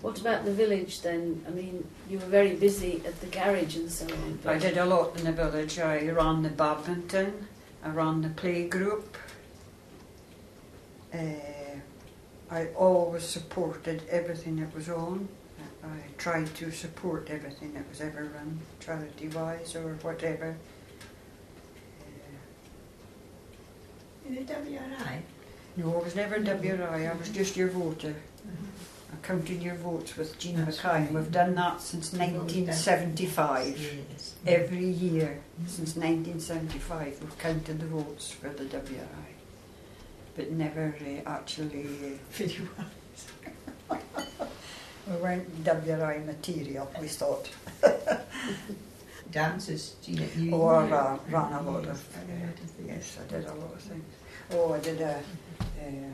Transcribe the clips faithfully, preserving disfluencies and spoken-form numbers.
What about the village then? I mean, you were very busy at the garage and so on. I did a lot in the village. I ran the badminton, I ran the play group. Uh, I always supported everything that was on. I tried to support everything that was ever run, charity-wise or whatever. In the W R I? No, I was never W R I, I was just your voter. Mm-hmm. I counted your votes with Jean That's Mackay. right. We've done that since nineteen seventy-five. Yes. Every year since nineteen seventy-five we've counted the votes for the W R I. But never uh, actually... Uh, we weren't W R I material, we thought. Dances, Gina, you... Oh, I ran, ran a lot Yes, of... I know what to think. Yes, I did a lot of things. Oh, I did a... Uh,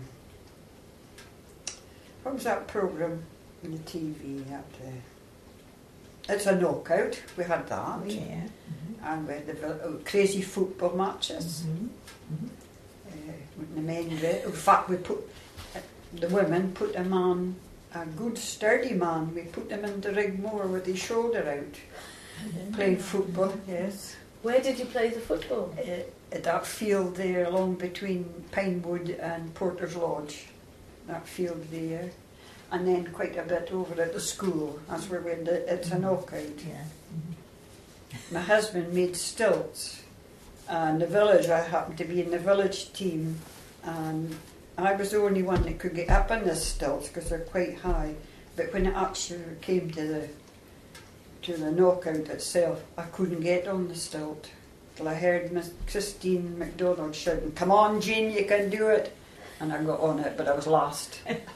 what was that programme on the T V? That, uh, It's a Knockout, we had that. Oh, yeah. Mm-hmm. And we had the oh, crazy football matches. Mm-hmm. Mm-hmm. Uh, with the men, in fact, we put... Uh, the women put a man, a good sturdy man, we put him in the Rigmore with his shoulder out, playing football, yes. Where did you play the football? Uh, at that field there along between Pinewood and Porter's Lodge, that field there, and then quite a bit over at the school. That's where we had the, it's a knockout. Yeah. Mm-hmm. My husband made stilts, and the village, I happened to be in the village team, and I was the only one that could get up on the stilts because they're quite high. But when it actually came to the to the knockout itself, I couldn't get on the stilt. Till I heard Miss Christine MacDonald shouting, "Come on, Jean, you can do it!" And I got on it, but I was last.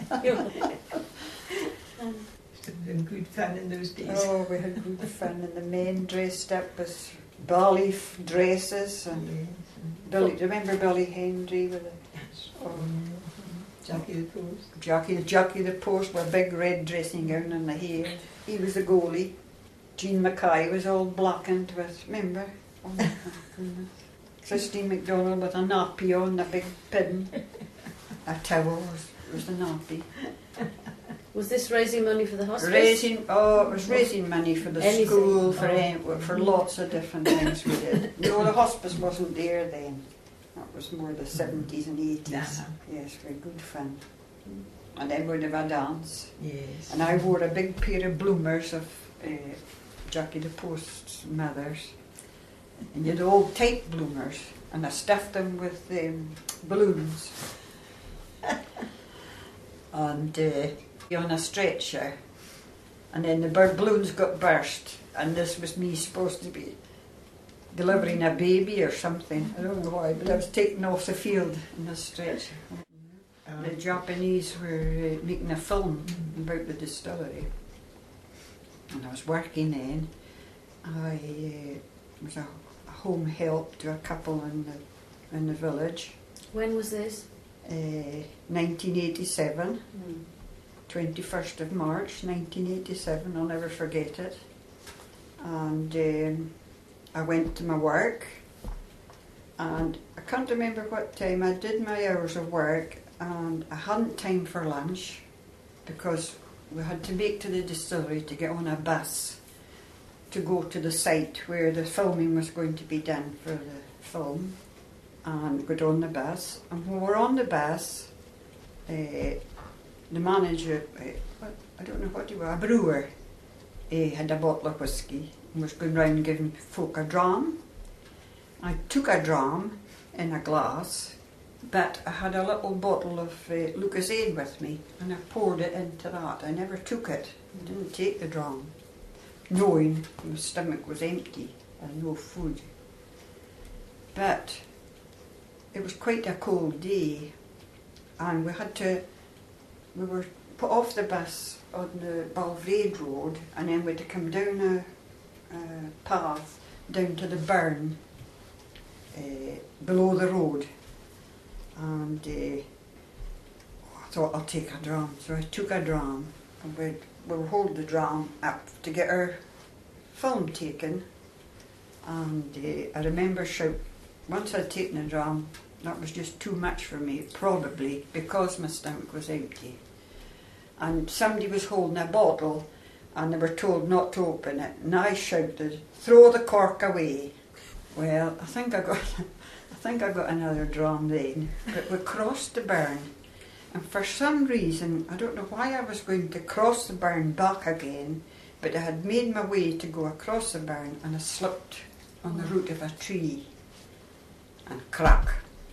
Some good fun in those days. Oh, we had good fun, and the men dressed up as ballet f- dresses. And Yes. Billy, do you remember Billy Hendry with the Yes. oh, Jackie the Post. Jackie, Jackie the Post with a big red dressing gown and the hair? He was the goalie. Jean Mackay was all blackened with, remember? Oh my goodness. Christine MacDonald with a nappy on, a big pin. A towel was, was the nappy. Was this raising money for the hospice? Raising, oh, it was raising money for the Anything. school, for, Oh. any, for lots of different things we did. No, the hospice wasn't there then. That was more the seventies and eighties. Uh-huh. Yes, we had good fun. And then we'd have a dance. Yes. And I wore a big pair of bloomers of uh, Jackie the Post's mother's. And you had old tight bloomers, and I stuffed them with um, balloons. and uh, on a stretcher. And then the bird balloons got burst, and this was me supposed to be delivering a baby or something. I don't know why, but I was taken off the field in a stretcher. Oh. The Japanese were uh, making a film about the distillery, and I was working then. I uh, was a, a home help to a couple in the in the village. When was this? Uh, nineteen eighty-seven, Mm. twenty-first of March, nineteen eighty-seven. I'll never forget it. And um, I went to my work, and I can't remember what time I did my hours of work. And I hadn't time for lunch because we had to make to the distillery to get on a bus to go to the site where the filming was going to be done for the film, and got on the bus. And when we were on the bus, uh, the manager, uh, what, I don't know what he was, a brewer, he had a bottle of whiskey and was going round giving folk a dram. I took a dram in a glass, but I had a little bottle of uh, Lucozade with me, and I poured it into that. I never took it. I didn't take the dram, knowing my stomach was empty and no food. But it was quite a cold day, and we had to, we were put off the bus on the Balvrade Road, and then we had to come down a, a path down to the burn uh, below the road. And uh, I thought, I'll take a dram. So I took a dram, and we'd, we would hold the dram up to get our film taken. And uh, I remember shout, once I'd taken a dram, that was just too much for me, probably because my stomach was empty. and somebody was holding a bottle and they were told not to open it, and I shouted, "Throw the cork away." Well, I think I got I think I got another dram then, but we crossed the burn, and for some reason, I don't know why I was going to cross the burn back again, but I had made my way to go across the burn and I slipped on the root of a tree, and crack,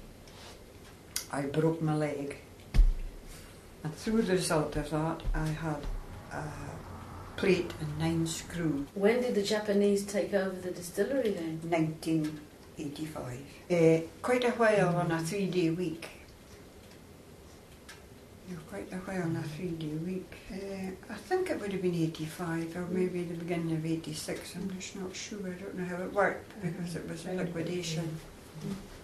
I broke my leg. And through the result of that, I had a plate and nine screw. When did the Japanese take over the distillery then? nineteen eighty-five. Uh, quite a while on a three-day week. Yeah, quite a while on a three-day week. Uh, I think it would have been eighty-five or maybe the beginning of eighty-six. I'm just not sure. I don't know how it worked because it was a liquidation.